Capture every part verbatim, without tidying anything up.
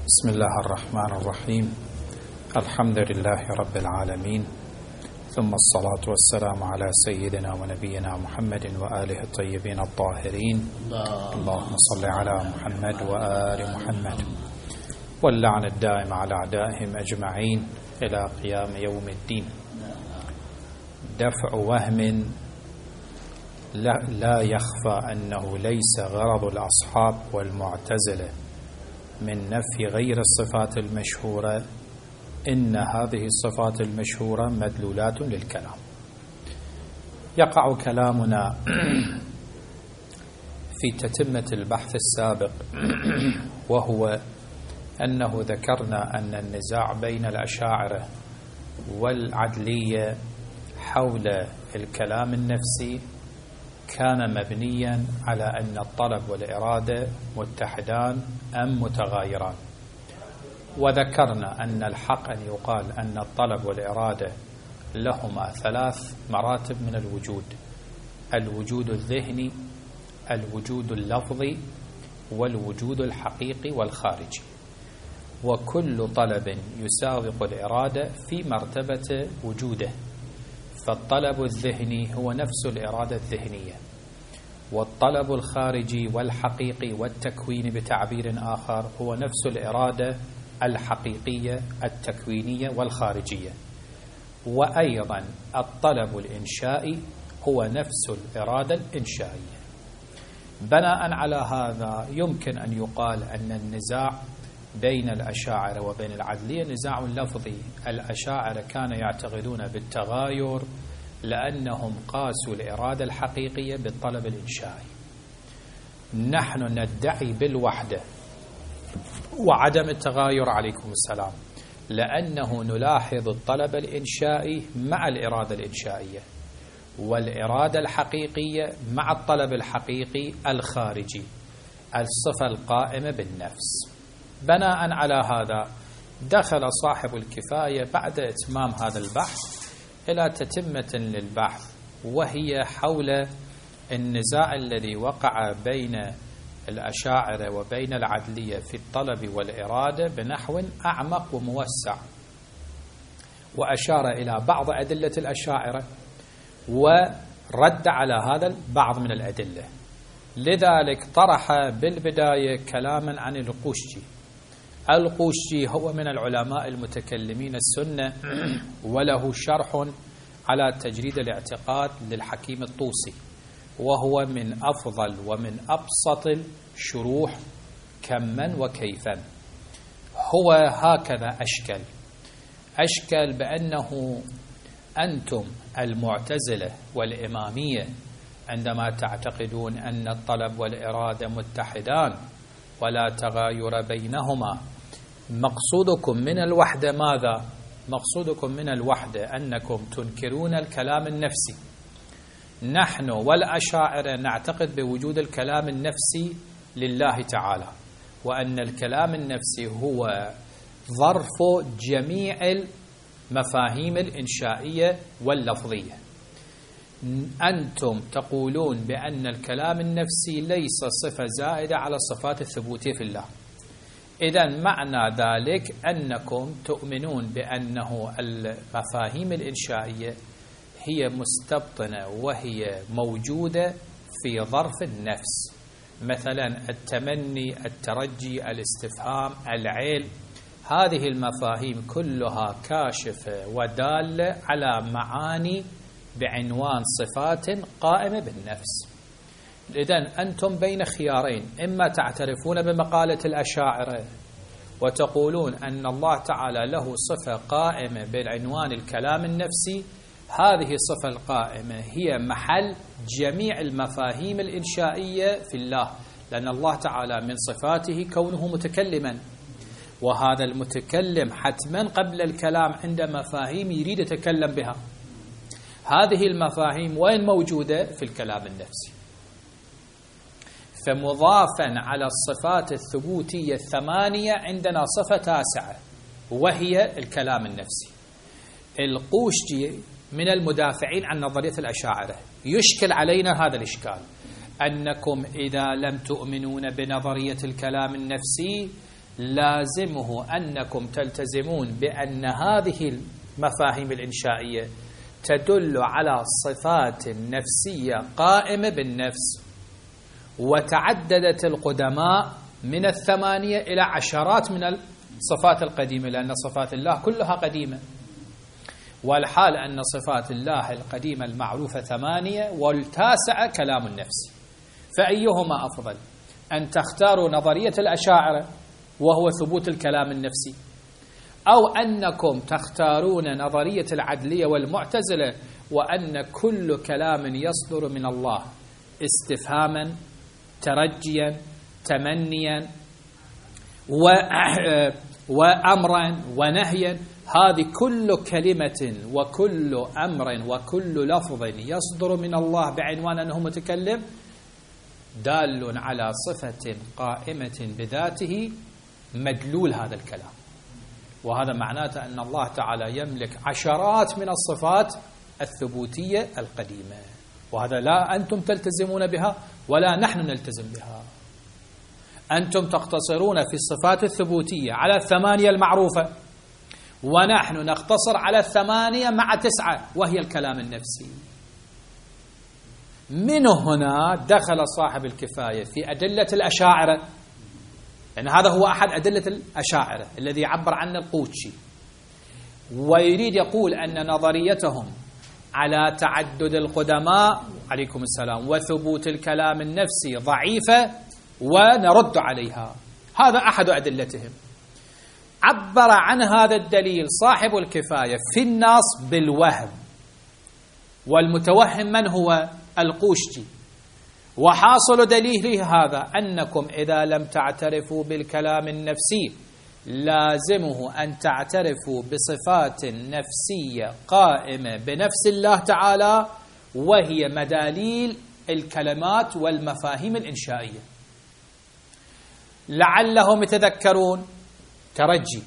بسم الله الرحمن الرحيم. الحمد لله رب العالمين، ثم الصلاة والسلام على سيدنا ونبينا محمد وآله الطيبين الطاهرين. اللهم صل على محمد وآل محمد، واللعن الدائم على أعدائهم أجمعين إلى قيام يوم الدين. دفع وهم لا يخفى أنه ليس غرض الأصحاب والمعتزلة من نفي غير الصفات المشهورة، إن هذه الصفات المشهورة مدلولات للكلام. يقع كلامنا في تتمة البحث السابق، وهو أنه ذكرنا أن النزاع بين الأشاعرة والعدلية حول الكلام النفسي كان مبنيا على أن الطلب والإرادة متحدان أم متغايران، وذكرنا أن الحق أن يقال أن الطلب والإرادة لهما ثلاث مراتب من الوجود: الوجود الذهني، الوجود اللفظي، والوجود الحقيقي والخارجي، وكل طلب يسابق الإرادة في مرتبة وجوده. فالطلب الذهني هو نفس الإرادة الذهنية، والطلب الخارجي والحقيقي والتكويني بتعبير آخر هو نفس الإرادة الحقيقية التكوينية والخارجية. وأيضا الطلب الإنشائي هو نفس الإرادة الإنشائية. بناء على هذا يمكن أن يقال أن النزاع بين الأشاعرة وبين العدلية نزاع لفظي. الأشاعرة كانوا يعتقدون بالتغاير لأنهم قاسوا الإرادة الحقيقية بالطلب الإنشائي. نحن ندعي بالوحدة وعدم التغاير عليكم السلام، لأنه نلاحظ الطلب الإنشائي مع الإرادة الإنشائية، والإرادة الحقيقية مع الطلب الحقيقي الخارجي، الصفة القائمة بالنفس. بناء على هذا دخل صاحب الكفاية بعد إتمام هذا البحث إلى تتمة للبحث، وهي حول النزاع الذي وقع بين الأشاعرة وبين العدلية في الطلب والإرادة بنحو أعمق وموسع، وأشار إلى بعض أدلة الأشاعرة ورد على هذا بعض من الأدلة. لذلك طرح بالبداية كلاما عن القوشجي. القوشجي هو من العلماء المتكلمين السنة، وله شرح على تجريد الاعتقاد للحكيم الطوسي، وهو من أفضل ومن أبسط الشروح كما وكيفا. هو هكذا أشكل أشكل بأنه أنتم المعتزلة والإمامية عندما تعتقدون أن الطلب والإرادة متحدان ولا تغاير بينهما، مقصودكم من الوحدة ماذا؟ مقصودكم من الوحدة أنكم تنكرون الكلام النفسي. نحن والأشاعرة نعتقد بوجود الكلام النفسي لله تعالى، وأن الكلام النفسي هو ظرف جميع المفاهيم الإنشائية واللفظية. أنتم تقولون بأن الكلام النفسي ليس صفة زائدة على الصفات الثبوتية في الله. إذن معنى ذلك أنكم تؤمنون بأنه المفاهيم الإنشائية هي مستبطنة وهي موجودة في ظرف النفس، مثلا التمني، الترجي، الاستفهام، العيل. هذه المفاهيم كلها كاشفة ودالة على معاني بعنوان صفات قائمة بالنفس. إذن أنتم بين خيارين: إما تعترفون بمقالة الأشاعرة وتقولون أن الله تعالى له صفة قائمة بالعنوان الكلام النفسي، هذه الصفة القائمة هي محل جميع المفاهيم الإنشائية في الله، لأن الله تعالى من صفاته كونه متكلما، وهذا المتكلم حتما قبل الكلام عند مفاهيم يريد يتكلم بها. هذه المفاهيم وين موجودة؟ في الكلام النفسي. فمضافا على الصفات الثبوتية الثمانية عندنا صفة تاسعة، وهي الكلام النفسي. القوشجي من المدافعين عن نظرية الأشاعرة، يشكل علينا هذا الإشكال، أنكم إذا لم تؤمنون بنظرية الكلام النفسي لازمه أنكم تلتزمون بأن هذه المفاهيم الإنشائية تدل على صفات نفسية قائمة بالنفس، وتعددت القدماء من الثمانية إلى عشرات من الصفات القديمة، لأن صفات الله كلها قديمة، والحال أن صفات الله القديمة المعروفة ثمانية والتاسعة كلام النفس. فأيهما أفضل؟ أن تختاروا نظرية الأشاعرة وهو ثبوت الكلام النفسي، أو أنكم تختارون نظرية العدلية والمعتزلة وأن كل كلام يصدر من الله استفهاما ترجيا تمنيا وأمرا ونهيا، هذه كل كلمة وكل أمر وكل لفظ يصدر من الله بعنوان أنه متكلم دال على صفة قائمة بذاته مدلول هذا الكلام. وهذا معناته أن الله تعالى يملك عشرات من الصفات الثبوتية القديمة، وهذا لا أنتم تلتزمون بها ولا نحن نلتزم بها. أنتم تقتصرون في الصفات الثبوتية على الثمانية المعروفة، ونحن نقتصر على الثمانية مع تسعة وهي الكلام النفسي. من هنا دخل صاحب الكفاية في أدلة الأشاعرة، لأن هذا هو أحد أدلة الأشاعرة الذي يعبر عنه القوتشي، ويريد يقول أن نظريتهم على تعدد القدماء عليكم السلام وثبوت الكلام النفسي ضعيفة ونرد عليها. هذا أحد أدلتهم. عبر عن هذا الدليل صاحب الكفاية في النص بالوهم، والمتوهم من هو؟ القوشتي. وحاصل دليله هذا أنكم إذا لم تعترفوا بالكلام النفسي لازمه أن تعترفوا بصفات نفسية قائمة بنفس الله تعالى، وهي مداليل الكلمات والمفاهيم الإنشائية. لعلهم يتذكرون ترجي،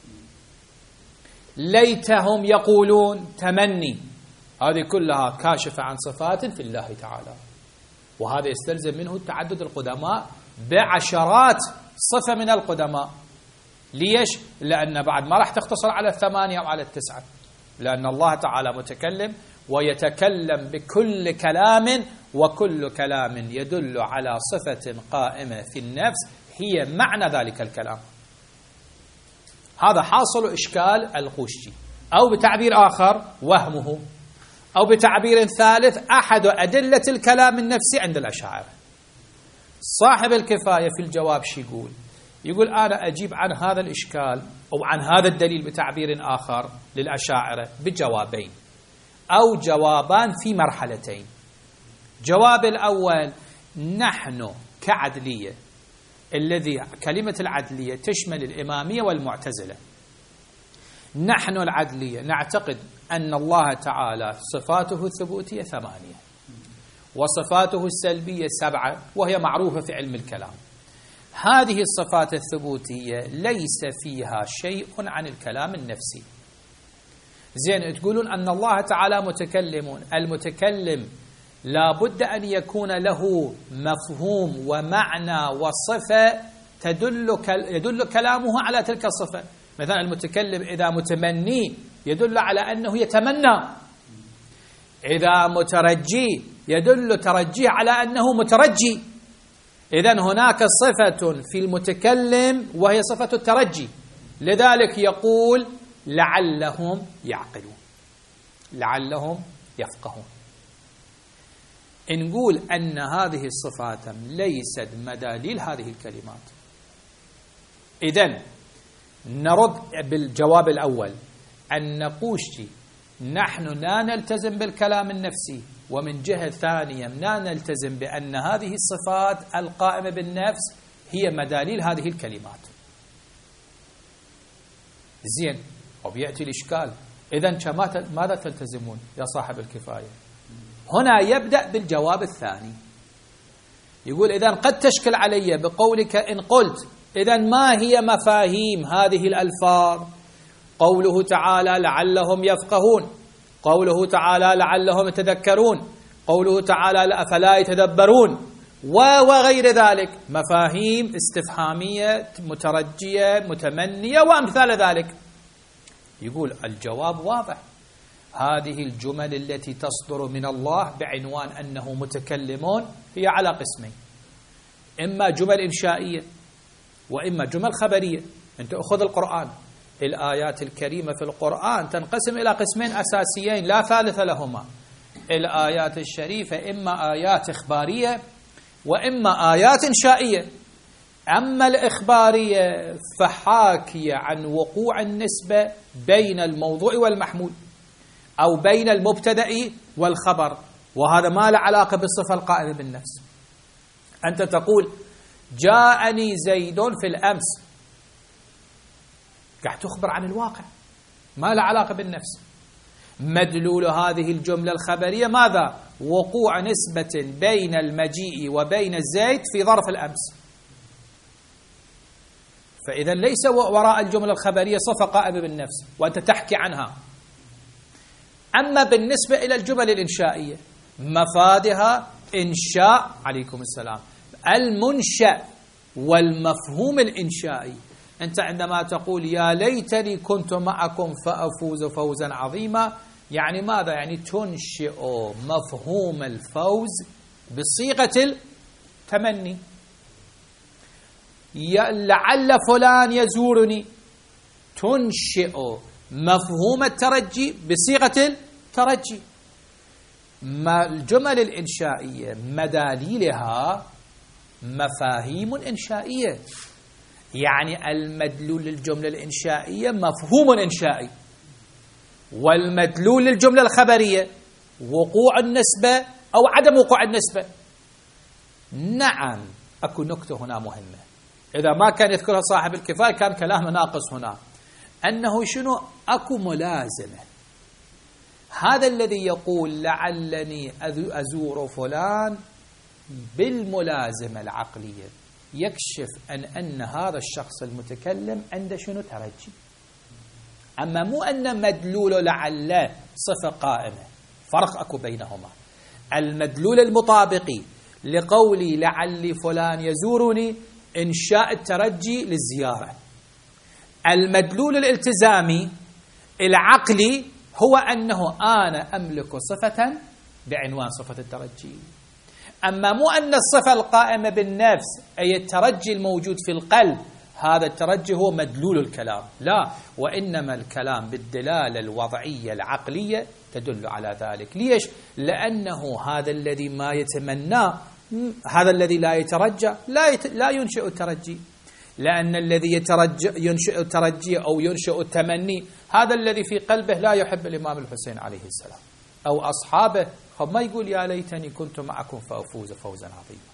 ليتهم يقولون تمني، هذه كلها كاشفة عن صفات في الله تعالى، وهذا يستلزم منه تعدد القدماء بعشرات صفة من القدماء. ليش؟ لأن بعد ما راح تختصر على الثمانية أو على التسعة، لأن الله تعالى متكلم ويتكلم بكل كلام، وكل كلام يدل على صفة قائمة في النفس هي معنى ذلك الكلام. هذا حاصل إشكال القوشتي، أو بتعبير آخر وهمه، أو بتعبير ثالث أحد أدلة الكلام النفسي عند الأشاعرة. صاحب الكفاية في الجواب شو يقول؟ يقول أنا أجيب عن هذا الإشكال أو عن هذا الدليل بتعبير آخر للأشاعرة بجوابين أو جوابان في مرحلتين. جواب الأول: نحن كعدلية، الذي كلمة العدلية تشمل الإمامية والمعتزلة، نحن العدلية نعتقد أن الله تعالى صفاته الثبوتية ثمانية وصفاته السلبية سبعة، وهي معروفة في علم الكلام. هذه الصفات الثبوتية ليس فيها شيء عن الكلام النفسي. زين، تقولون أن الله تعالى متكلم، المتكلم لابد أن يكون له مفهوم ومعنى وصفة تدل يدل كلامه على تلك الصفة. مثلا المتكلم إذا متمني يدل على أنه يتمنى، إذا مترجي يدل ترجيه على أنه مترجي. إذن هناك صفة في المتكلم وهي صفة الترجي، لذلك يقول لعلهم يعقلون، لعلهم يفقهون. نقول أن هذه الصفات ليست مداليل هذه الكلمات. إذن نرد بالجواب الأول أن نقوشي نحن لا نلتزم بالكلام النفسي، ومن جهة ثانية لا نلتزم بأن هذه الصفات القائمة بالنفس هي مداليل هذه الكلمات. زين، وبيأتي الإشكال: إذن ماذا تلتزمون يا صاحب الكفاية؟ هنا يبدأ بالجواب الثاني، يقول إذن قد تشكل علي بقولك إن قلت إذن ما هي مفاهيم هذه الألفاظ؟ قوله تعالى لعلهم يفقهون، قوله تعالى لعلهم يتذكرون، قوله تعالى أفلا يتدبرون، وغير ذلك، مفاهيم استفهامية مترجية متمنية وأمثال ذلك. يقول الجواب واضح، هذه الجمل التي تصدر من الله بعنوان أنه متكلمون هي على قسمين، إما جمل إنشائية وإما جمل خبرية. أنت أخذ القرآن، الآيات الكريمة في القرآن تنقسم إلى قسمين أساسيين لا ثالث لهما. الآيات الشريفة إما آيات إخبارية وإما آيات إنشائية. أما الإخبارية فحاكية عن وقوع النسبة بين الموضوع والمحمول أو بين المبتدأ والخبر، وهذا ما له علاقة بالصفة القائمة بالنفس. أنت تقول جاءني زيد في الأمس، قاعد تخبر عن الواقع ما له علاقة بالنفس. مدلول هذه الجملة الخبرية ماذا؟ وقوع نسبة بين المجيء وبين الزيد في ظرف الأمس. فإذا ليس وراء الجملة الخبرية صفة قائمة بالنفس وأنت تحكي عنها. أما بالنسبة إلى الجمل الإنشائية مفادها إنشاء، عليكم السلام، المنشأ والمفهوم الإنشائي. أنت عندما تقول يا ليتني كنت معكم فأفوز فوزا عظيما، يعني ماذا؟ يعني تنشئ مفهوم الفوز بصيغة التمني. لعل فلان يزورني، تنشئ مفهوم الترجي بصيغة الترجي. ما الجمل الإنشائية مداليلها مفاهيم إنشائية، يعني المدلول للجملة الإنشائية مفهوم إنشائي، والمدلول للجملة الخبرية وقوع النسبة أو عدم وقوع النسبة. نعم، أكو نكتة هنا مهمة، إذا ما كان يذكرها صاحب الكفاية كان كلامه ناقص هنا، أنه شنو؟ أكو ملازمة. هذا الذي يقول لعلني أزور فلان بالملازمة العقلية يكشف أن أن هذا الشخص المتكلم عنده شنو؟ ترجي. أما مو أن مدلول لعل صفة قائمة، فرق أكو بينهما. المدلول المطابقي لقولي لعلي فلان يزورني إنشاء الترجي للزيارة. المدلول الالتزامي العقلي هو أنه أنا أملك صفة بعنوان صفة الترجي. أما مو أن الصفة القائمة بالنفس أي الترجي الموجود في القلب هذا الترجي هو مدلول الكلام، لا، وإنما الكلام بالدلالة الوضعية العقلية تدل على ذلك. ليش؟ لأنه هذا الذي ما يتمناه، هذا الذي لا يترجى لا يت... لا ينشئ الترجي، لأن الذي يترجى ينشئ الترجي أو ينشئ التمني هذا الذي في قلبه لا يحب الإمام الحسين عليه السلام أو أصحابه، خب ما يقول يا ليتني كنت معكم فأفوز فوزا عظيما.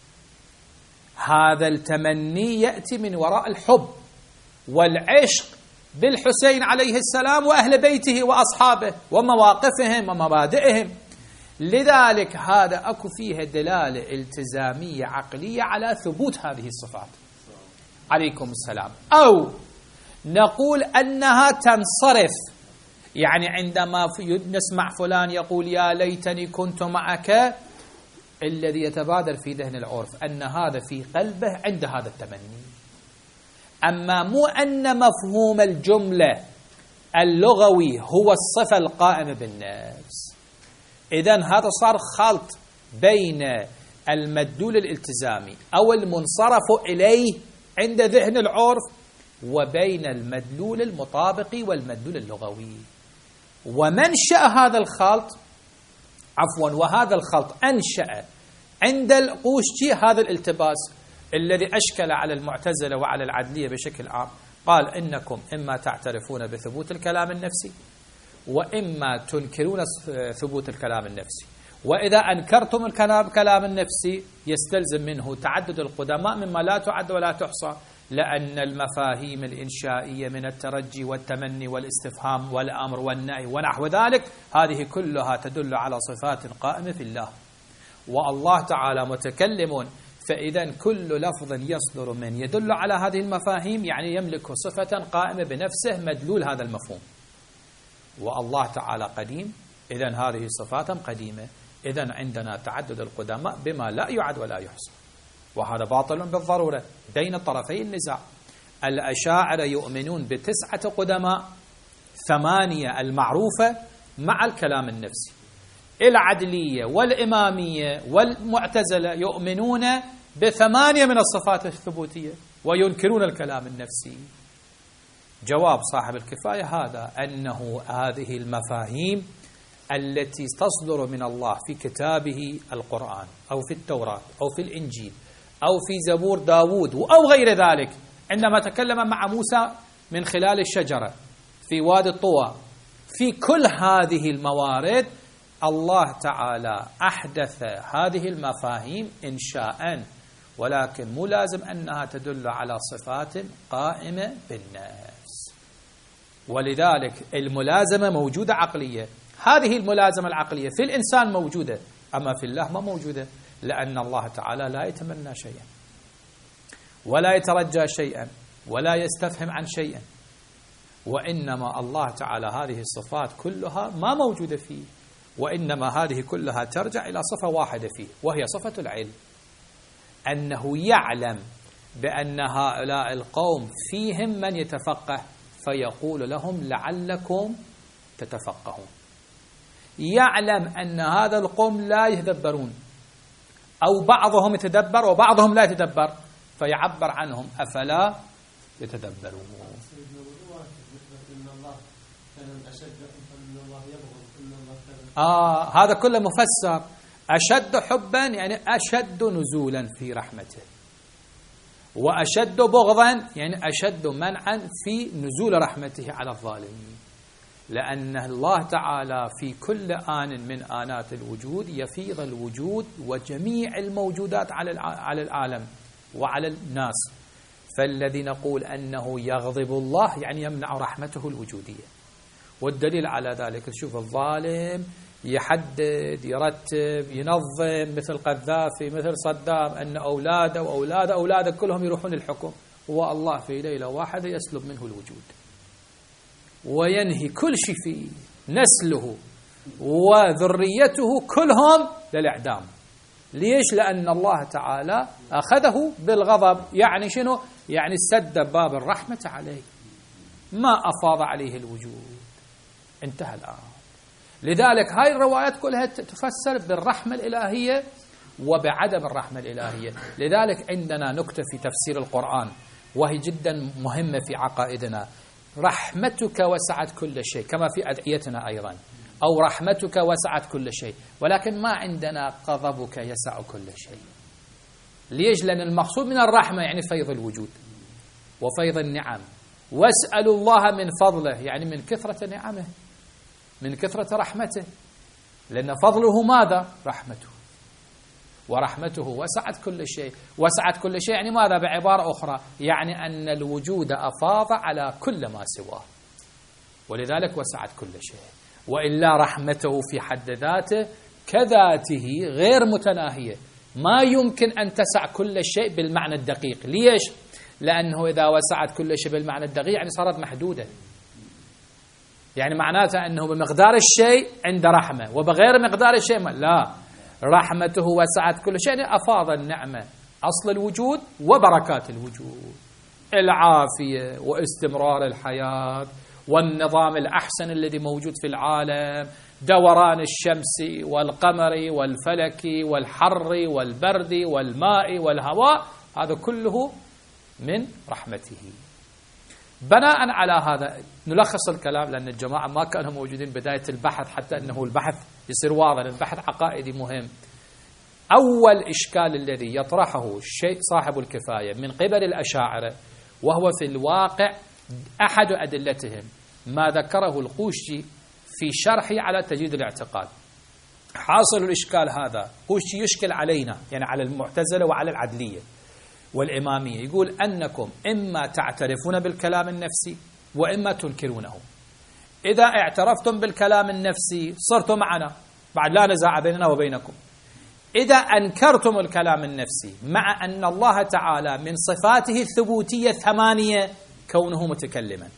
هذا التمني يأتي من وراء الحب والعشق بالحسين عليه السلام وأهل بيته وأصحابه ومواقفهم ومبادئهم. لذلك هذا أكو فيها دلالة التزامية عقلية على ثبوت هذه الصفات. عليكم السلام. أو نقول أنها تنصرف، يعني عندما نسمع فلان يقول يا ليتني كنت معك، الذي يتبادر في ذهن العرف أن هذا في قلبه عند هذا التمني. أما مو أن مفهوم الجملة اللغوي هو الصفة القائمة بالنفس. إذن هذا صار خلط بين المدلول الالتزامي أو المنصرف إليه عند ذهن العرف وبين المدلول المطابقي والمدلول اللغوي. ومنشأ هذا الخلط عفوا وهذا الخلط أنشأ عند القوشجي هذا الالتباس الذي أشكل على المعتزلة وعلى العدلية بشكل عام. قال إنكم إما تعترفون بثبوت الكلام النفسي وإما تنكرون ثبوت الكلام النفسي، وإذا أنكرتم الكلام النفسي يستلزم منه تعدد القدماء مما لا تعد ولا تحصى، لأن المفاهيم الإنشائية من الترجي والتمني والاستفهام والأمر والنهي ونحو ذلك هذه كلها تدل على صفات قائمة في الله، والله تعالى متكلم. فإذا كل لفظ يصدر من يدل على هذه المفاهيم يعني يملك صفة قائمة بنفسه مدلول هذا المفهوم. والله تعالى قديم، إذن هذه صفات قديمة. إذن عندنا تعدد القدماء بما لا يعد ولا يحصى، وهذا باطل بالضرورة بين طرفي النزاع. الأشاعرة يؤمنون بتسعة قدماء، ثمانية المعروفة مع الكلام النفسي. العدلية والإمامية والمعتزلة يؤمنون بثمانية من الصفات الثبوتية وينكرون الكلام النفسي. جواب صاحب الكفاية هذا، أنه هذه المفاهيم التي تصدر من الله في كتابه القرآن أو في التوراة أو في الإنجيل أو في زبور داود أو غير ذلك، عندما تكلم مع موسى من خلال الشجرة في وادي الطوى، في كل هذه الموارد الله تعالى أحدث هذه المفاهيم إنشاءً، ولكن مو لازم أنها تدل على صفات قائمة بالنفس. ولذلك الملازمة موجودة عقلية، هذه الملازمة العقلية في الإنسان موجودة، أما في الله ما موجودة، لأن الله تعالى لا يتمنى شيئا ولا يترجى شيئا ولا يستفهم عن شيئا، وإنما الله تعالى هذه الصفات كلها ما موجودة فيه، وإنما هذه كلها ترجع إلى صفة واحدة فيه، وهي صفة العلم، أنه يعلم بأن هؤلاء القوم فيهم من يتفقه فيقول لهم لعلكم تتفقهون. يعلم أن هذا القوم لا يتدبرون، أو بعضهم يتدبر وبعضهم لا يتدبر، فيعبر عنهم أفلا يتدبرون. آه هذا كله مفسر. أشد حبا يعني أشد نزولا في رحمته، وأشد بغضا يعني أشد منعا في نزول رحمته على الظالمين، لأن الله تعالى في كل آن من آنات الوجود يفيض الوجود وجميع الموجودات على العالم وعلى الناس. فالذي نقول أنه يغضب الله يعني يمنع رحمته الوجودية، والدليل على ذلك شوف الظالم يحدد يرتب ينظم مثل قذافي مثل صدام أن أولاده وأولاد أولاده كلهم يروحون الحكم، والله في ليلة واحدة يسلب منه الوجود وينهي كل شيء فيه، نسله وذريته كلهم للإعدام. ليش؟ لأن الله تعالى أخذه بالغضب، يعني شنو؟ يعني سد باب الرحمة عليه، ما أفاض عليه الوجود، انتهى الآن. لذلك هاي الروايات كلها تفسر بالرحمة الإلهية وبعدم الرحمة الإلهية. لذلك عندنا نكتة في تفسير القرآن وهي جدا مهمة في عقائدنا: رحمتك وسعت كل شيء، كما في أدعيتنا أيضا، أو رحمتك وسعت كل شيء، ولكن ما عندنا غضبك يسع كل شيء. ليش؟ لأن المقصود من الرحمة يعني فيض الوجود وفيض النعم، واسألوا الله من فضله يعني من كثرة نعمه، من كثرة رحمته، لأن فضله ماذا؟ رحمته، ورحمته وسعت كل شيء. وسعت كل شيء يعني ماذا؟ بعبارة أخرى يعني أن الوجود أفاض على كل ما سواه، ولذلك وسعت كل شيء. وإلا رحمته في حد ذاته كذاته غير متناهية، ما يمكن أن تسع كل شيء بالمعنى الدقيق. ليش؟ لأنه إذا وسعت كل شيء بالمعنى الدقيق يعني صارت محدودة، يعني معناته أنه بمقدار الشيء عند رحمة وبغير مقدار الشيء ما. لا، رحمته وسعت كل شيء يعني أفاض النعمة، أصل الوجود وبركات الوجود، العافية واستمرار الحياة والنظام الأحسن الذي موجود في العالم، دوران الشمس والقمر والفلك والحر والبرد والماء والهواء، هذا كله من رحمته. بناء على هذا نلخص الكلام، لأن الجماعة ما كانوا موجودين بداية البحث حتى أنه البحث يصير واضح، البحث عقائدي مهم. أول إشكال الذي يطرحه الشيء صاحب الكفاية من قبل الأشاعرة، وهو في الواقع أحد أدلتهم ما ذكره القوشي في شرحه على تجديد الاعتقاد. حاصل الإشكال هذا قوشي يشكل علينا، يعني على المعتزلة وعلى العدلية والإمامية، يقول أنكم إما تعترفون بالكلام النفسي وإما تنكرونه. إذا اعترفتم بالكلام النفسي صرتم معنا، بعد لا نزاع بيننا وبينكم. إذا أنكرتم الكلام النفسي مع أن الله تعالى من صفاته الثبوتية ثمانية كونه متكلما،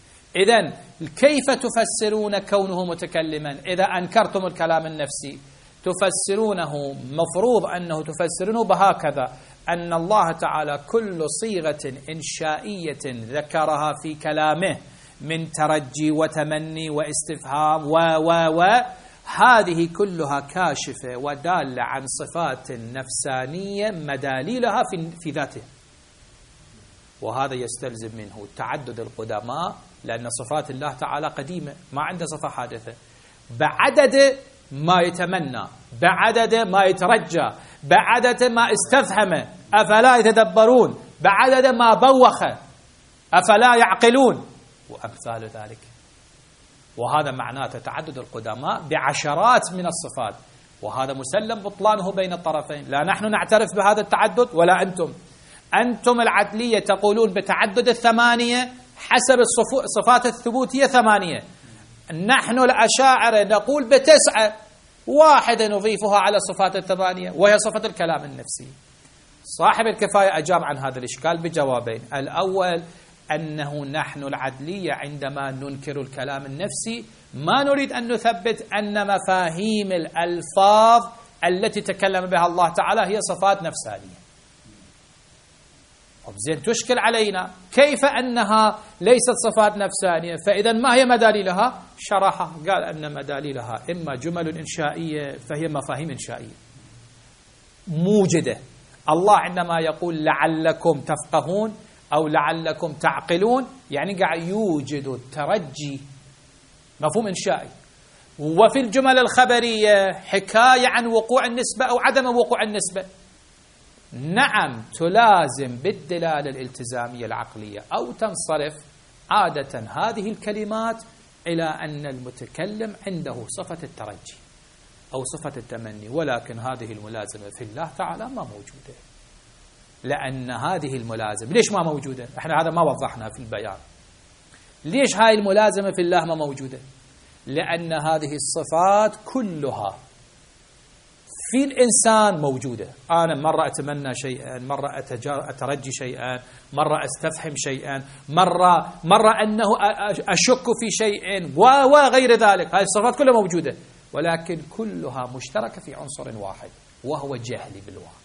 إذن كيف تفسرون كونه متكلما إذا أنكرتم الكلام النفسي؟ تفسرونه مفروض أنه تفسرونه بهكذا، أن الله تعالى كل صيغة إنشائية ذكرها في كلامه من ترجي وتمني واستفهام و و و هذه كلها كاشفة ودالة عن صفات نفسانية مداليلها في في ذاته، وهذا يستلزم منه تعدد القدماء، لأن صفات الله تعالى قديمة ما عنده صفة حادثة، بعدد ما يتمنى، بعدد ما يترجى، بعدد ما استفهم، أفلا يتدبرون، بعدد ما بوخ، أفلا يعقلون، وأمثال ذلك. وهذا معناه تعدد القدماء بعشرات من الصفات، وهذا مسلم بطلانه بين الطرفين، لا نحن نعترف بهذا التعدد ولا أنتم. أنتم العدلية تقولون بتعدد الثمانية حسب الصفات الثبوتية ثمانية، نحن الأشاعرة نقول بتسعة، واحدة نضيفها على الصفات الثمانية وهي صفة الكلام النفسي. صاحب الكفاية أجاب عن هذا الإشكال بجوابين: الأول أنه نحن العدلية عندما ننكر الكلام النفسي ما نريد أن نثبت أن مفاهيم الألفاظ التي تكلم بها الله تعالى هي صفات نفسانية. زين تشكل علينا كيف أنها ليست صفات نفسانية، فإذا ما هي مداليلها؟ شرحها، قال أن مداليلها إما جمل إنشائية فهي مفاهيم إنشائية موجدة. الله عندما يقول لعلكم تفقهون أو لعلكم تعقلون يعني قاعد يوجد الترجي، مفهوم إنشائي. وفي الجمل الخبرية حكاية عن وقوع النسبة أو عدم وقوع النسبة، نعم تلازم بالدلالة الالتزامية العقلية أو تنصرف. عادة هذه الكلمات إلى أن المتكلم عنده صفة الترجي أو صفة التمني، ولكن هذه الملازمة في الله تعالى ما موجودة. لأن هذه الملازمة ليش ما موجودة؟ احنا هذا ما وضحنا في البيان. ليش هاي الملازمة في الله ما موجودة؟ لأن هذه الصفات كلها في الإنسان موجودة. أنا مرة أتمنى شيئا، مرة أترجي شيئا، مرة أستفهم شيئا، مرة مرة أنه أشك في شيء وغير ذلك. هذه الصفات كلها موجودة، ولكن كلها مشتركة في عنصر واحد وهو جهلي بالواقع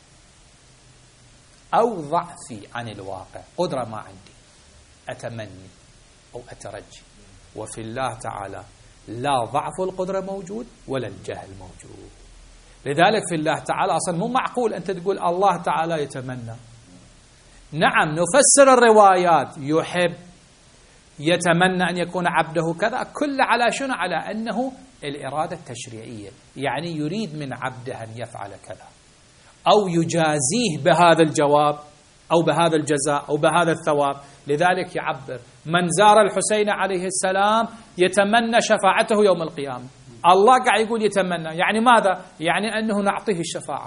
أو ضعفي عن الواقع، قدرة ما عندي أتمني أو أترجي. وفي الله تعالى لا ضعف القدرة موجود ولا الجهل موجود. لذلك في الله تعالى أصلا مو معقول أنت تقول الله تعالى يتمنى. نعم نفسر الروايات يحب، يتمنى أن يكون عبده كذا، كل على شنو؟ على أنه الإرادة التشريعية، يعني يريد من عبده أن يفعل كذا أو يجازيه بهذا الجواب أو بهذا الجزاء أو بهذا الثواب. لذلك يعبر من زار الحسين عليه السلام يتمنى شفاعته يوم القيامة. الله قاعد يقول يتمنى، يعني ماذا؟ يعني أنه نعطيه الشفاعة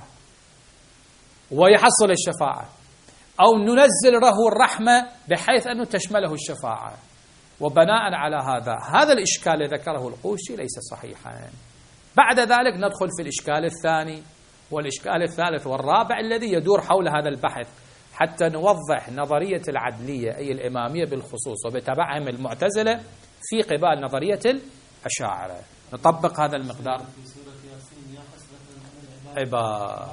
ويحصل الشفاعة، أو ننزل له الرحمة بحيث أنه تشمله الشفاعة. وبناء على هذا هذا الإشكال الذي ذكره القوشي ليس صحيحا. بعد ذلك ندخل في الإشكال الثاني والإشكال الثالث والرابع الذي يدور حول هذا البحث حتى نوضح نظرية العدلية أي الإمامية بالخصوص وبتبعهم المعتزلة في قبال نظرية الأشاعرة. نطبق هذا المقدار. عبارة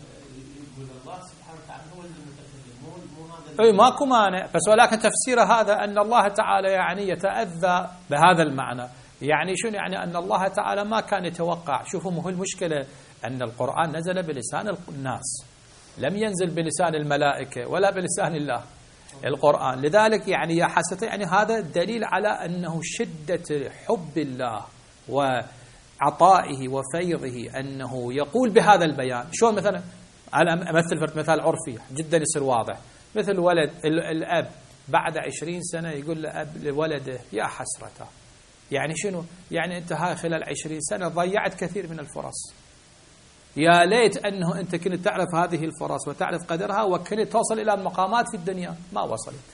اي ماكو مانع، بس ولكن تفسير هذا أن الله تعالى يعني يتأذى بهذا المعنى. يعني شنو؟ يعني أن الله تعالى ما كان يتوقع. شوفوا مو المشكلة أن القرآن نزل بلسان الناس، لم ينزل بلسان الملائكة ولا بلسان الله القرآن. لذلك يعني يا حسرة، يعني هذا دليل على أنه شدة حب الله وعطائه وفيضه أنه يقول بهذا البيان. شو مثلا أنا أمثل مثال عرفي جدا يصير واضح، مثل ولد الأب بعد عشرين سنة يقول لأب لولده يا حسرته. يعني شنو؟ يعني أنت هاي خلال عشرين سنة ضيعت كثير من الفرص، يا ليت أنه أنت كنت تعرف هذه الفرص وتعرف قدرها وكنت توصل إلى المقامات في الدنيا، ما وصلت.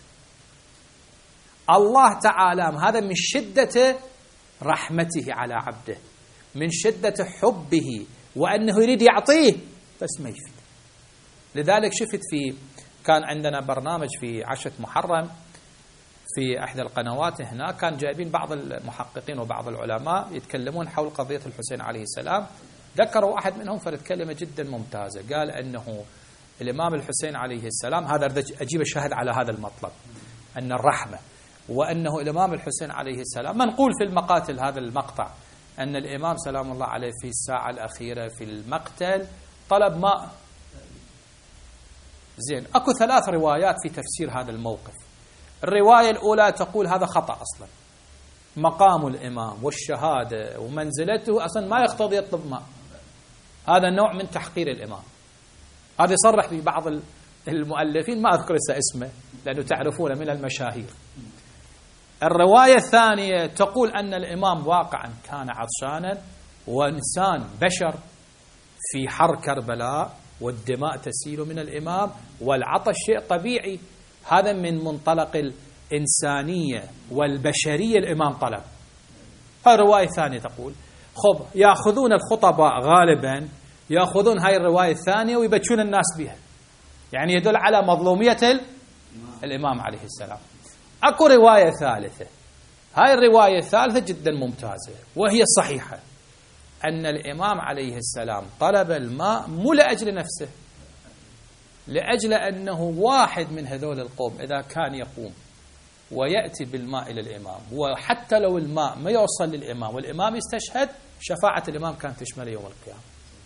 الله تعالى هذا من شدة رحمته على عبده، من شدة حبه وأنه يريد يعطيه بس ما يفيد. لذلك شفت في كان عندنا برنامج في عشرة محرم في إحدى القنوات هنا، كان جايبين بعض المحققين وبعض العلماء يتكلمون حول قضية الحسين عليه السلام. ذكروا واحد منهم فرد كلمة جدا ممتازة، قال أنه الإمام الحسين عليه السلام، هذا أجيب الشاهد على هذا المطلب، أن الرحمة، وأنه الإمام الحسين عليه السلام منقول في المقاتل هذا المقطع أن الإمام سلام الله عليه في الساعة الأخيرة في المقتل طلب ماء. زين، أكو ثلاث روايات في تفسير هذا الموقف. الرواية الأولى تقول هذا خطأ أصلا، مقام الإمام والشهادة ومنزلته أصلا ما يقتضي يطلب ماء، هذا نوع من تحقير الإمام. هذا يصرح في بعض المؤلفين، ما أذكر اسمه لأنه تعرفون من المشاهير. الرواية الثانية تقول أن الإمام واقعا كان عطشانا وإنسان بشر في حر كربلاء والدماء تسيل من الإمام والعطش شيء طبيعي، هذا من منطلق الإنسانية والبشرية الإمام طلب. الرواية الثانية تقول خب يأخذون الخطباء غالبا يأخذون هاي الرواية الثانية ويبتشون الناس بها، يعني يدل على مظلومية الإمام عليه السلام. أكو رواية ثالثة، هاي الرواية الثالثة جدا ممتازة وهي الصحيحة، أن الإمام عليه السلام طلب الماء مو لأجل نفسه، لأجل أنه واحد من هذول القوم إذا كان يقوم ويأتي بالماء إلى الإمام، وحتى لو الماء ما يوصل للإمام والإمام يستشهد، شفاعة الإمام كانت تشمل يوم القيامة.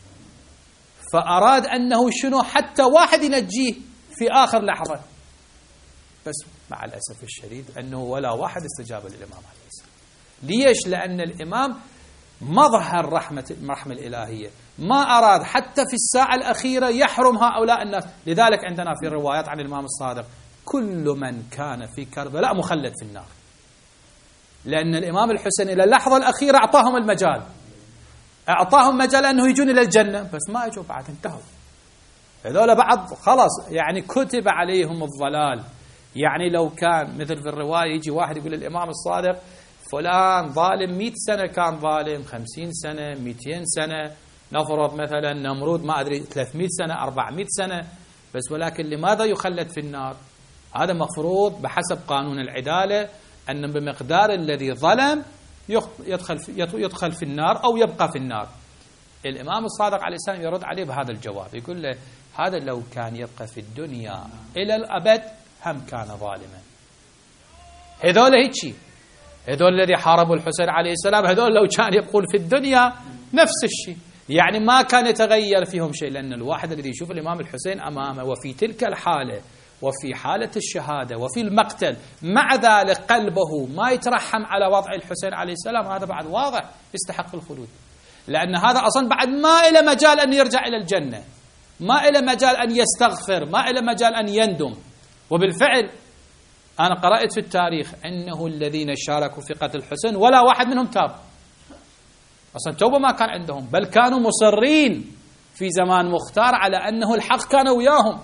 فأراد أنه شنو حتى واحد ينجيه في آخر لحظة، بس مع الأسف الشديد أنه ولا واحد استجاب للإمام عليه السلام. ليش؟ لأن الإمام مظهر رحمة الرحمة الإلهية، ما أراد حتى في الساعة الأخيرة يحرم هؤلاء الناس. لذلك عندنا في الروايات عن الإمام الصادق كل من كان في كربلاء مخلد في النار، لأن الإمام الحسين إلى اللحظة الأخيرة أعطاهم المجال، أعطاهم مجال أنه يجون إلى الجنة، بس ما يجوا بعد، انتهوا هذول بعد خلاص، يعني كتب عليهم الضلال. يعني لو كان مثل في الرواية يجي واحد يقول الإمام الصادق فلان ظالم مئة سنة كان ظالم، خمسين سنة، مئتين سنة، نفرض مثلا نمرود ما أدري ثلاثمئة سنة، أربعمئة سنة، بس ولكن لماذا يخلد في النار؟ هذا مفروض بحسب قانون العدالة أن بمقدار الذي ظلم يدخل في, يدخل في النار أو يبقى في النار. الإمام الصادق عليه السلام يرد عليه بهذا الجواب، يقول له هذا لو كان يبقى في الدنيا إلى الأبد هم كان ظالما. هذول هيك، هذول الذي حاربوا الحسين عليه السلام، هذول لو كان يبقون في الدنيا نفس الشيء، يعني ما كان يتغير فيهم شيء، لأن الواحد الذي يشوف الإمام الحسين أمامه وفي تلك الحالة وفي حالة الشهادة وفي المقتل، مع ذلك قلبه ما يترحم على وضع الحسين عليه السلام، هذا بعد واضح يستحق الخلود، لأن هذا أصلا بعد ما إلى مجال أن يرجع إلى الجنة، ما إلى مجال أن يستغفر، ما إلى مجال أن يندم. وبالفعل أنا قرأت في التاريخ أنه الذين شاركوا في قتل الحسين ولا واحد منهم تاب، أصلا توبة ما كان عندهم، بل كانوا مصرين في زمان مختار على أنه الحق كان وياهم.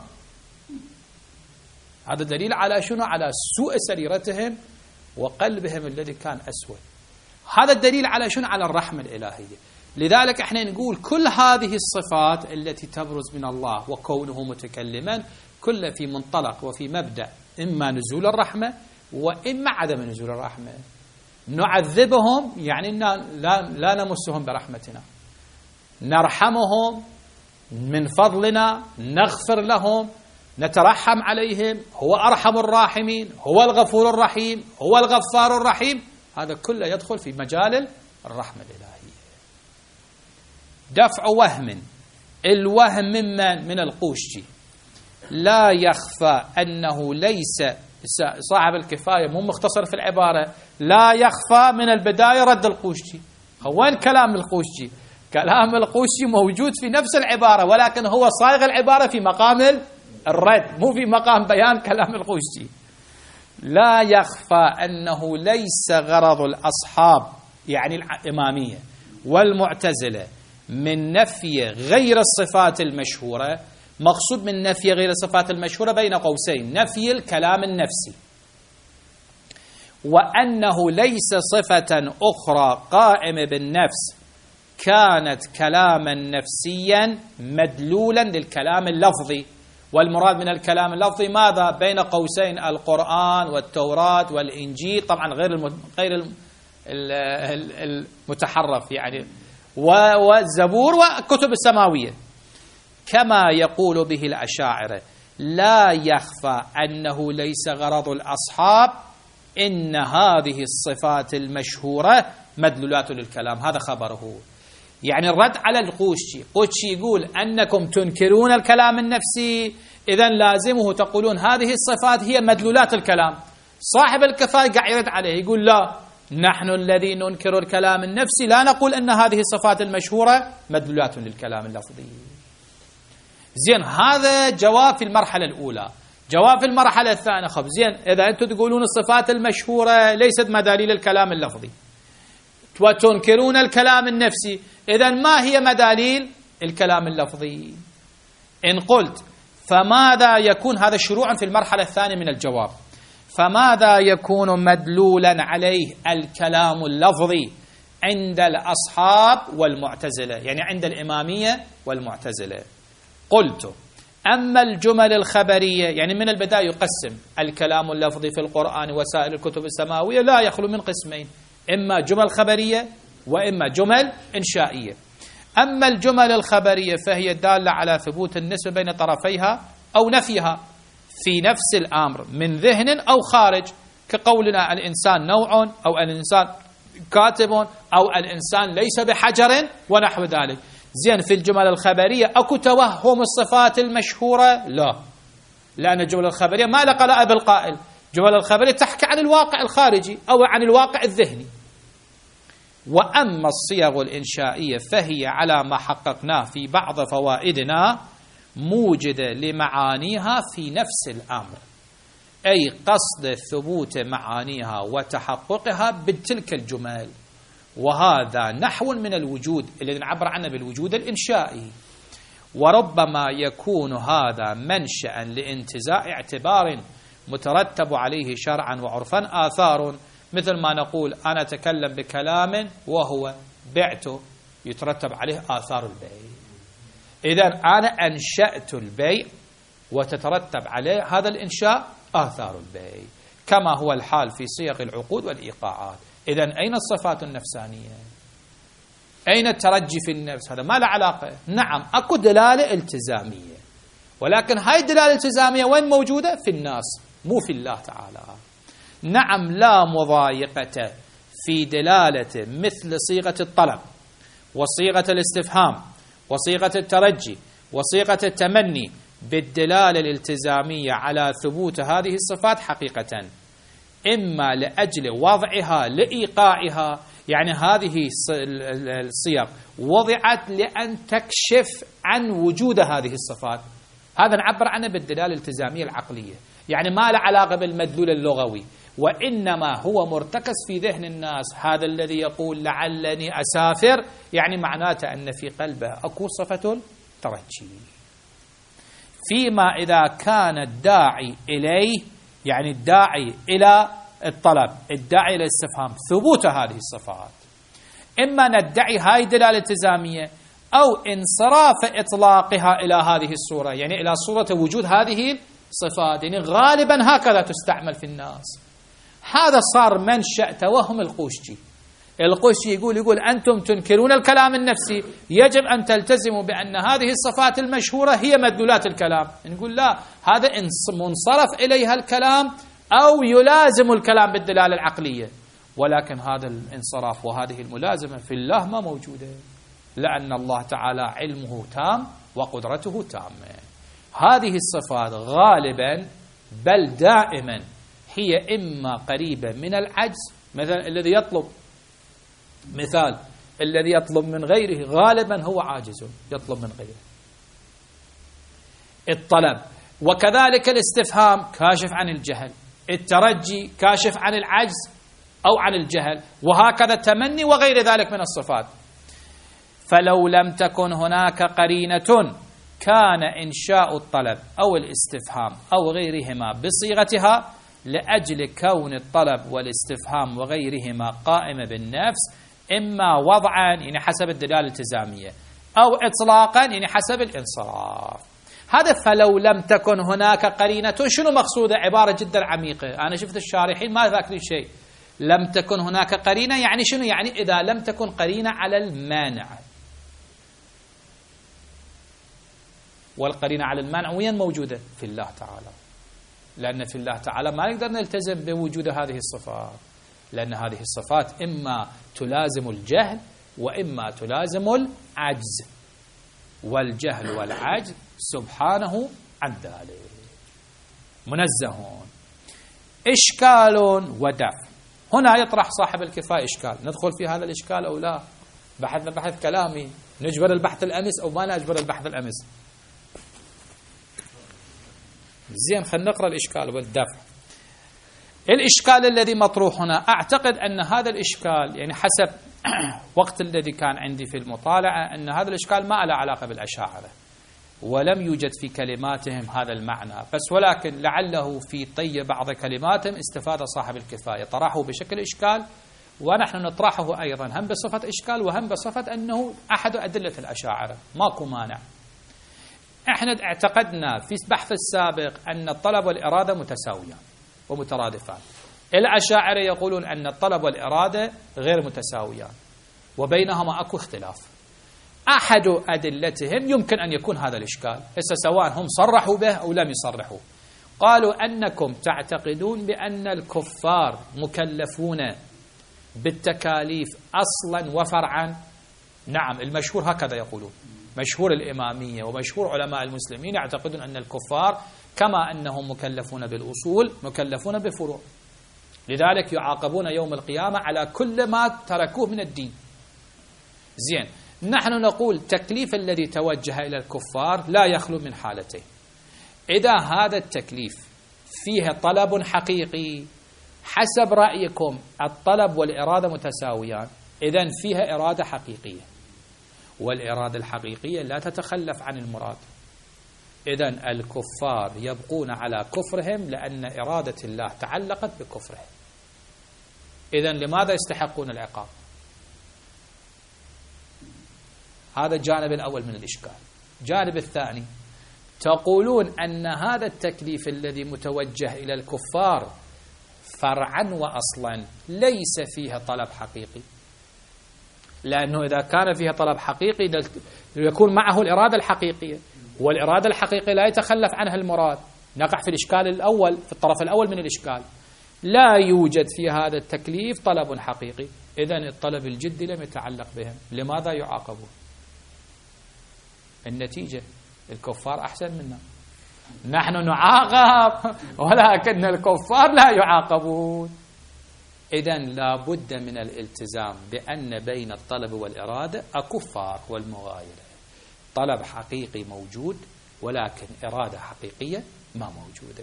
هذا دليل على شنو؟ على سوء سريرتهم وقلبهم الذي كان أسود. هذا الدليل على شنو؟ على الرحمة الإلهية. لذلك احنا نقول كل هذه الصفات التي تبرز من الله وكونه متكلما كل في منطلق وفي مبدأ إما نزول الرحمة وإما عدم نزول الرحمة. نعذبهم يعني لا, لا نمسهم برحمتنا، نرحمهم من فضلنا، نغفر لهم، نترحم عليهم، هو أرحم الراحمين، هو الغفور الرحيم، هو الغفار الرحيم، هذا كله يدخل في مجال الرحمة الإلهية. دفع وهم، الوهم ممن؟ من القوشجي. لا يخفى أنه ليس صاحب الكفاية مو مختصر في العبارة، لا يخفى من البداية رد القوشجي. وين كلام القوشجي؟ كلام القوشجي موجود في نفس العبارة، ولكن هو صايغ العبارة في مقام الرد، مو في مقام بيان كلام القوشجي. لا يخفى أنه ليس غرض الأصحاب يعني الإمامية والمعتزلة من نفي غير الصفات المشهورة. مقصود من نفي غير الصفات المشهورة بين قوسين نفي الكلام النفسي، وأنه ليس صفة أخرى قائمة بالنفس كانت كلاما نفسيا مدلولا للكلام اللفظي. والمراد من الكلام اللفظي ماذا؟ بين قوسين القرآن والتوراة والإنجيل، طبعا غير غير المتحرف يعني، والزبور والكتب السماوية، كما يقول به الأشاعرة. لا يخفى أنه ليس غرض الأصحاب إن هذه الصفات المشهورة مدلولات للكلام، هذا خبره. يعني الرد على القوشي، قوشي يقول أنكم تنكرون الكلام النفسي، إذن لازمه تقولون هذه الصفات هي مدلولات الكلام. صاحب الكفاية قاعد يرد عليه يقول لا، نحن الذي ننكر الكلام النفسي لا نقول أن هذه الصفات المشهورة مدلولات للكلام اللفظي. زين، هذا جواب في المرحلة الأولى. جواب في المرحلة الثانية، خب زين إذا أنتم تقولون الصفات المشهورة ليست مداليل الكلام اللفظي وتنكرون الكلام النفسي، إذن ما هي مداليل الكلام اللفظي؟ إن قلت فماذا يكون، هذا شروعا في المرحلة الثانية من الجواب، فماذا يكون مدلولا عليه الكلام اللفظي عند الأصحاب والمعتزلة، يعني عند الإمامية والمعتزلة؟ قلت أما الجمل الخبرية، يعني من البداية يقسم الكلام اللفظي في القرآن وسائر الكتب السماوية لا يخلو من قسمين، إما جمل خبرية وإما جمل إنشائية. أما الجمل الخبرية فهي دالة على ثبوت النسبة بين طرفيها أو نفيها في نفس الأمر من ذهن أو خارج، كقولنا الإنسان نوع أو الإنسان كاتب أو الإنسان ليس بحجر ونحو ذلك. زين، في الجمل الخبرية أكو توهم الصفات المشهورة؟ لا، لأن الجمل الخبرية ما لها علاقة بالقائل، الجمل الخبرية تحكي عن الواقع الخارجي أو عن الواقع الذهني. وأما الصيغ الإنشائية فهي على ما حققناه في بعض فوائدنا موجدة لمعانيها في نفس الأمر، أي قصد ثبوت معانيها وتحققها بتلك الجمل، وهذا نحو من الوجود الذي نعبر عنه بالوجود الإنشائي. وربما يكون هذا منشأ لانتزاع اعتبار مترتب عليه شرعا وعرفا آثار، مثل ما نقول أنا أتكلم بكلام وهو بعته، يترتب عليه آثار البيع. إذن أنا أنشأت البيع وتترتب عليه هذا الإنشاء آثار البيع، كما هو الحال في صيغ العقود والإيقاعات. إذن أين الصفات النفسانية؟ أين الترجي في النفس؟ هذا ما له علاقة. نعم أكو دلالة التزامية، ولكن هاي الدلالة الالتزامية وين موجودة؟ في الناس، مو في الله تعالى. نعم لا مضايقة في دلالة مثل صيغة الطلب وصيغة الاستفهام وصيغة الترجي وصيغة التمني بالدلالة الالتزامية على ثبوت هذه الصفات حقيقة، إما لأجل وضعها لإيقاعها، يعني هذه الصيغ وضعت لأن تكشف عن وجود هذه الصفات، هذا نعبر عنه بالدلالة الالتزامية العقلية، يعني ما له علاقة بالمدلول اللغوي، وإنما هو مرتكز في ذهن الناس. هذا الذي يقول لعلني أسافر يعني معناته أن في قلبه أكو صفة الترجي. فيما إذا كان الداعي إليه، يعني الداعي إلى الطلب، الداعي إلى الاستفهام، ثبوت هذه الصفات، إما ندعي هاي دلالة التزامية أو انصراف إطلاقها إلى هذه الصورة، يعني إلى صورة وجود هذه الصفات، يعني غالبا هكذا تستعمل في الناس. هذا صار منشأ توهم القوشجي. القوشجي يقول يقول أنتم تنكرون الكلام النفسي، يجب أن تلتزموا بأن هذه الصفات المشهورة هي مدلولات الكلام. نقول لا، هذا منصرف إليها الكلام أو يلازم الكلام بالدلالة العقلية، ولكن هذا الانصراف وهذه الملازمة في الله ما موجودة، لأن الله تعالى علمه تام وقدرته تامة. هذه الصفات غالبا بل دائما هي إما قريبة من العجز، مثلا الذي يطلب، مثال الذي يطلب من غيره غالبا هو عاجز يطلب من غيره. الطلب وكذلك الاستفهام كاشف عن الجهل، الترجي كاشف عن العجز أو عن الجهل، وهكذا التمني وغير ذلك من الصفات. فلو لم تكن هناك قرينة كان إنشاء الطلب أو الاستفهام أو غيرهما بصيغتها لأجل كون الطلب والاستفهام وغيرهما قائمة بالنفس، إما وضعا يعني حسب الدلالة الالتزامية أو إطلاقا يعني حسب الانصراف. هذا فلو لم تكن هناك قرينة، شنو مقصودة؟ عبارة جدا عميقة، أنا شفت الشارحين ما ذاكرين شيء. لم تكن هناك قرينة يعني شنو؟ يعني إذا لم تكن قرينة على المانع. والقرينة على المانع وين موجودة؟ في الله تعالى، لأن في الله تعالى ما نقدر نلتزم بوجود هذه الصفات، لأن هذه الصفات إما تلازم الجهل وإما تلازم العجز، والجهل والعجز سبحانه عن ذلك منزه. إشكال ودفع. هنا يطرح صاحب الكفاية إشكال، ندخل في هذا الإشكال أو لا؟ بحثنا بحث كلامي، نجبر البحث الأمس أو ما نجبر البحث الأمس؟ زين، خلينا نقرأ الإشكال والدفع. الإشكال الذي مطروح هنا، أعتقد أن هذا الإشكال يعني حسب وقت الذي كان عندي في المطالعة أن هذا الإشكال ما له علاقة بالأشاعرة، ولم يوجد في كلماتهم هذا المعنى، بس ولكن لعله في طي بعض كلماتهم استفاد صاحب الكفاية، طرحه بشكل إشكال، ونحن نطرحه أيضا هم بصفة إشكال وهم بصفة أنه أحد أدلة الأشاعرة، ماكو مانع. احنا اعتقدنا في البحث السابق أن الطلب والإرادة متساويان ومترادفان. الأشاعرة يقولون أن الطلب والإرادة غير متساويان وبينهما أكو اختلاف. أحد أدلتهم يمكن أن يكون هذا الإشكال، هسه سواء هم صرحوا به أو لم يصرحوا. قالوا أنكم تعتقدون بأن الكفار مكلفون بالتكاليف أصلا وفرعا. نعم، المشهور هكذا يقولون، مشهور الإمامية ومشهور علماء المسلمين يعتقدون أن الكفار كما أنهم مكلفون بالأصول مكلفون بفروع، لذلك يعاقبون يوم القيامة على كل ما تركوه من الدين. زين، نحن نقول تكليف الذي توجه إلى الكفار لا يخلو من حالتين. إذا هذا التكليف فيه طلب حقيقي، حسب رأيكم الطلب والإرادة متساويان، إذن فيها إرادة حقيقية، والإرادة الحقيقية لا تتخلف عن المراد. إذن الكفار يبقون على كفرهم لأن إرادة الله تعلقت بكفرهم. إذن لماذا يستحقون العقاب؟ هذا الجانب الأول من الإشكال. الجانب الثاني، تقولون أن هذا التكليف الذي متوجه إلى الكفار فرعا وأصلا ليس فيها طلب حقيقي، لأنه إذا كان فيها طلب حقيقي يكون معه الإرادة الحقيقية، والإرادة الحقيقية لا يتخلف عنها المراد. نقع في الإشكال الأول، في الطرف الأول من الإشكال، لا يوجد في هذا التكليف طلب حقيقي، إذن الطلب الجدي لم يتعلق بهم، لماذا يعاقبون؟ النتيجة الكفار أحسن منا، نحن نعاقب ولكن الكفار لا يعاقبون. إذن لا بد من الالتزام بأن بين الطلب والإرادة أكو فارق والمغايرة. طلب حقيقي موجود ولكن إرادة حقيقية ما موجودة.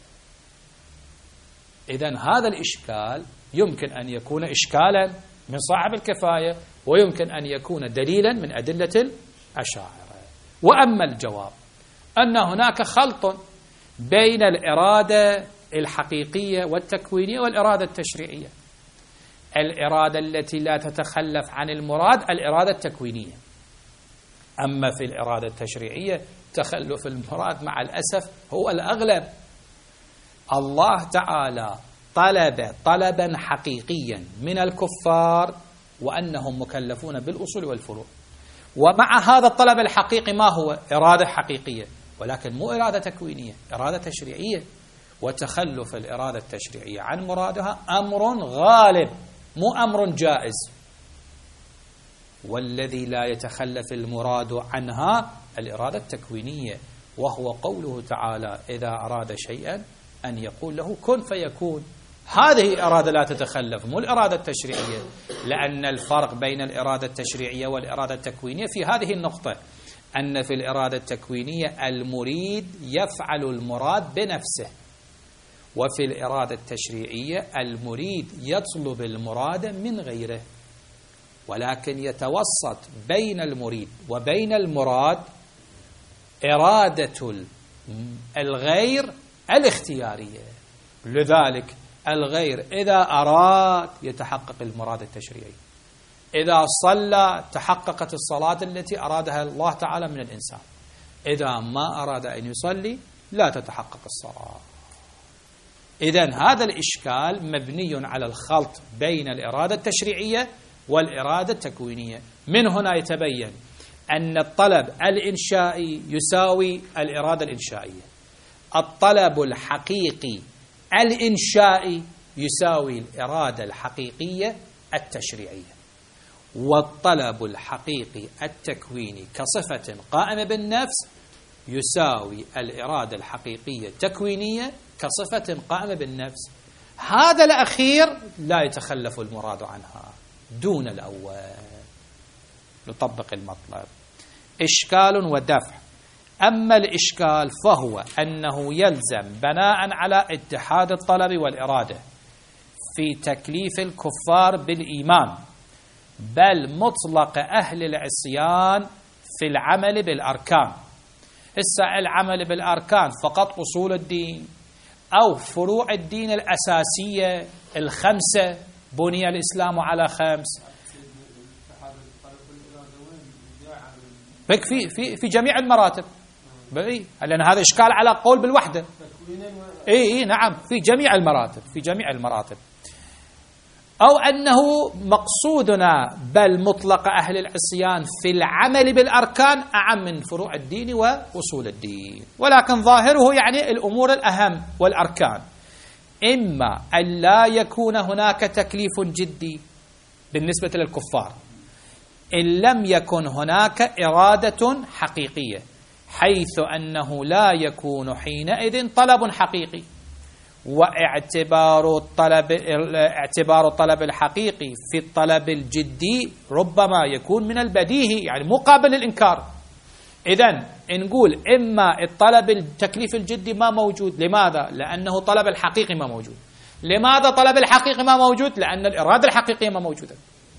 إذن هذا الإشكال يمكن أن يكون إشكالا من صاحب الكفاية، ويمكن أن يكون دليلا من أدلة الأشاعرة. وأما الجواب أن هناك خلط بين الإرادة الحقيقية والتكوينية والإرادة التشريعية. الإرادة التي لا تتخلف عن المراد الإرادة التكوينية، أما في الإرادة التشريعية تخلف المراد مع الأسف هو الأغلب. الله تعالى طلب طلبا حقيقيا من الكفار وأنهم مكلفون بالأصول والفروع، ومع هذا الطلب الحقيقي ما هو؟ إرادة حقيقية، ولكن مو إرادة تكوينية، إرادة تشريعية. وتخلف الإرادة التشريعية عن مرادها أمر غالب مو أمر جائز، والذي لا يتخلف المراد عنها الإرادة التكوينية، وهو قوله تعالى إذا أراد شيئا أن يقول له كن فيكون. هذه إرادة لا تتخلف مو الإرادة التشريعية، لأن الفرق بين الإرادة التشريعية والإرادة التكوينية في هذه النقطة، أن في الإرادة التكوينية المريد يفعل المراد بنفسه، وفي الإرادة التشريعية المريد يطلب المراد من غيره، ولكن يتوسط بين المريد وبين المراد إرادة الغير الاختيارية. لذلك الغير إذا أراد يتحقق المراد التشريعي، إذا صلى تحققت الصلاة التي أرادها الله تعالى من الإنسان، إذا ما أراد أن يصلي لا تتحقق الصلاة. إذن هذا الإشكال مبني على الخلط بين الإرادة التشريعية والإرادة التكوينية. من هنا يتبين أن الطلب الإنشائي يساوي الإرادة الإنشائية، الطلب الحقيقي الإنشائي يساوي الإرادة الحقيقية التشريعية، والطلب الحقيقي التكويني كصفة قائمة بالنفس يساوي الإرادة الحقيقية التكوينية كصفة قائمة بالنفس. هذا الأخير لا يتخلف المراد عنها دون الأول. نطبق المطلب: إشكال ودفع. أما الإشكال فهو أنه يلزم بناء على اتحاد الطلب والإرادة في تكليف الكفار بالإيمان، بل مطلق أهل العصيان في العمل بالأركان. هسه العمل بالأركان فقط أصول الدين أو فروع الدين الأساسية الخمسة، بني الإسلام على خمس، في في في جميع المراتب، لأن هذا إشكال على قول بالوحدة. إيه إيه نعم، في جميع المراتب، في جميع المراتب. أو أنه مقصودنا بل مطلق أهل العصيان في العمل بالأركان أعم من فروع الدين وأصول الدين، ولكن ظاهره يعني الأمور الأهم والأركان. إما أن لا يكون هناك تكليف جدي بالنسبة للكفار إن لم يكن هناك إرادة حقيقية، حيث أنه لا يكون حينئذ طلب حقيقي، واعتبار الطلب اعتبار الطلب الحقيقي في الطلب الجدي ربما يكون من البديهي، يعني مقابل للإنكار. إذن نقول إما الطلب التكليف الجدي ما موجود، لماذا؟ لأنه طلب الحقيقي ما موجود. لماذا طلب الحقيقي ما موجود؟ لأن الإرادة الحقيقية ما موجودة.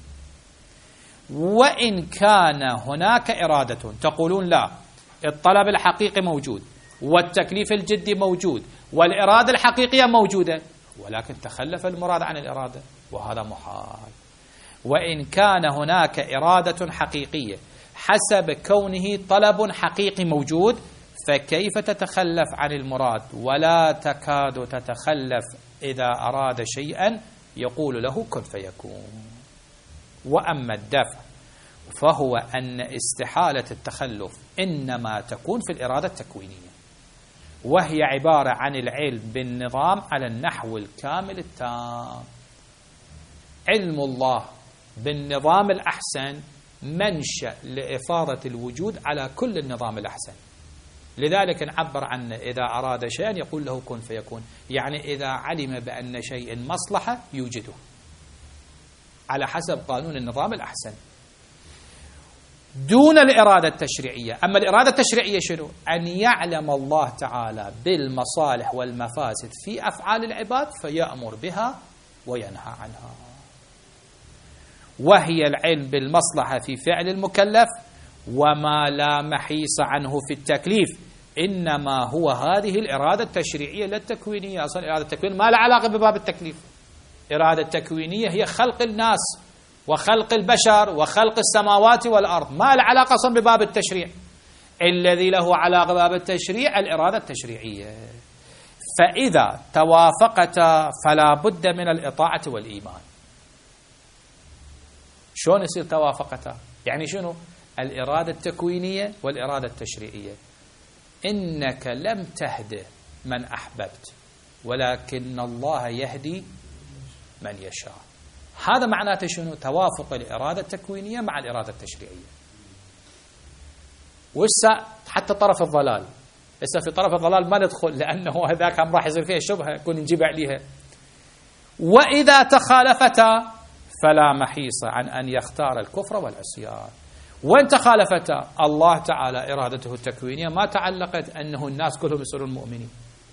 وإن كان هناك إرادة تقولون لا، الطلب الحقيقي موجود والتكليف الجدي موجود والإرادة الحقيقية موجودة، ولكن تخلف المراد عن الإرادة، وهذا محال. وإن كان هناك إرادة حقيقية حسب كونه طلب حقيقي موجود، فكيف تتخلف عن المراد؟ ولا تكاد تتخلف إذا أراد شيئا يقول له كن فيكون. وأما الدفع فهو أن استحالة التخلف إنما تكون في الإرادة التكوينية، وهي عبارة عن العلم بالنظام على النحو الكامل التام. علم الله بالنظام الأحسن منشأ لإفاضة الوجود على كل النظام الأحسن، لذلك نعبر عنه إذا أراد شيئا يقول له كن فيكون، يعني إذا علم بأن شيء مصلحة يوجده على حسب قانون النظام الأحسن دون الإرادة التشريعية. أما الإرادة التشريعية شنو؟ أن يعلم الله تعالى بالمصالح والمفاسد في أفعال العباد فيأمر بها وينهى عنها، وهي العلم بالمصلحة في فعل المكلف وما لا محيص عنه في التكليف، إنما هو هذه الإرادة التشريعية لا التكوينية. أصلا الإرادة التكوينية ما لها علاقة بباب التكليف. إرادة التكوينية هي خلق الناس وخلق البشر وخلق السماوات والأرض، ما له علاقة أصلا بباب التشريع. الذي له علاقة بباب التشريع الإرادة التشريعية. فإذا توافقتا فلا بد من الإطاعة والإيمان. شلون يصير توافقتا؟ يعني شنو؟ الإرادة التكوينية والإرادة التشريعية. إنك لم تهد من أحببت ولكن الله يهدي من يشاء. هذا معناته شنو؟ توافق الإرادة التكوينية مع الإرادة التشريعية. وإسا حتى طرف الضلال، إسا في طرف الضلال ما ندخل لأنه هذاك هم راح يصير فيها شبهة كون نجيب عليها. وإذا تخالفتا فلا محيص عن أن يختار الكفر والعصيان. وإن تخالفتا الله تعالى إرادته التكوينية ما تعلقت أنه الناس كلهم يصيرون مؤمنين.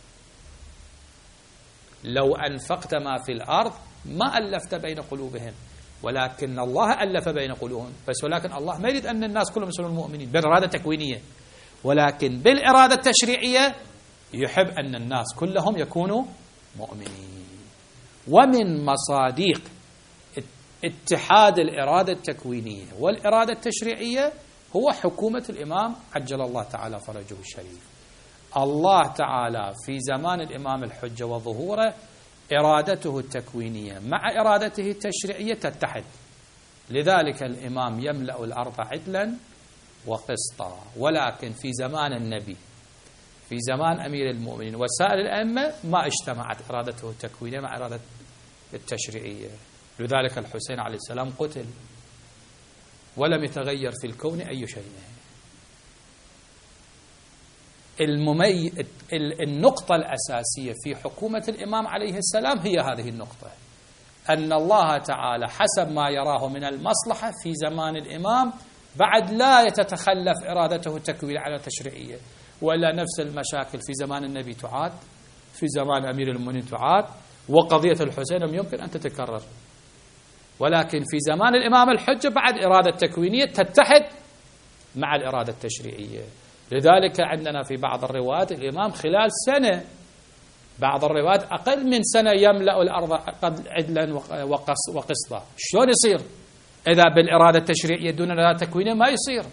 لو أنفقت ما في الأرض ما ألفت بين قلوبهم ولكن الله ألف بين قلوبهم، بس ولكن الله ما يريد أن الناس كلهم يصيرون مؤمنين بالإرادة التكوينية، ولكن بالإرادة التشريعية يحب أن الناس كلهم يكونوا مؤمنين. ومن مصادق اتحاد الإرادة التكوينية والإرادة التشريعية هو حكومة الإمام عجل الله تعالى فرجه الشريف. الله تعالى في زمان الإمام الحجة وظهوره إرادته التكوينية مع إرادته التشريعية تتحد، لذلك الإمام يملأ الأرض عدلا وقسطا. ولكن في زمان النبي، في زمان أمير المؤمنين وسائر الأئمة، ما اجتمعت إرادته التكوينية مع إرادة التشريعية، لذلك الحسين عليه السلام قتل ولم يتغير في الكون أي شيء. الممي... النقطة الأساسية في حكومة الإمام عليه السلام هي هذه النقطة، أن الله تعالى حسب ما يراه من المصلحة في زمان الإمام بعد لا يتتخلف إرادته التكوينية على التشريعية، ولا نفس المشاكل في زمان النبي تعاد، في زمان أمير المؤمنين تعاد، وقضية الحسين لم يمكن أن تتكرر. ولكن في زمان الإمام الحجة بعد إرادة تكوينية تتحد مع الإرادة التشريعية. لذلك عندنا في بعض الروايات الإمام خلال سنة، بعض الروايات أقل من سنة، يملأ الأرض عدلا وقسطا. شلون يصير إذا بالإرادة التشريعية دون الإرادة التكوينية؟ ما يصير،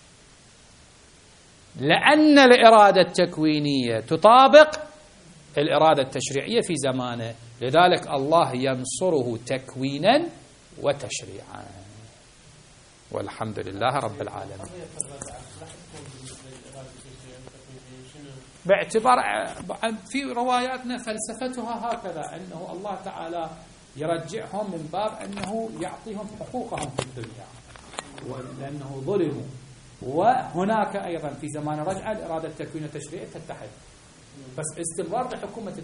لأن الإرادة التكوينية تطابق الإرادة التشريعية في زمانه، لذلك الله ينصره تكوينا وتشريعا. والحمد لله رب العالمين. باعتبار في رواياتنا فلسفتها هكذا، أنه الله تعالى يرجعهم من باب أنه يعطيهم حقوقهم في الدنيا لأنه ظلموا. وهناك أيضا في زمان رجعة الإرادة التكوينية والتشريعية تتحد، بس استمرار لحكومة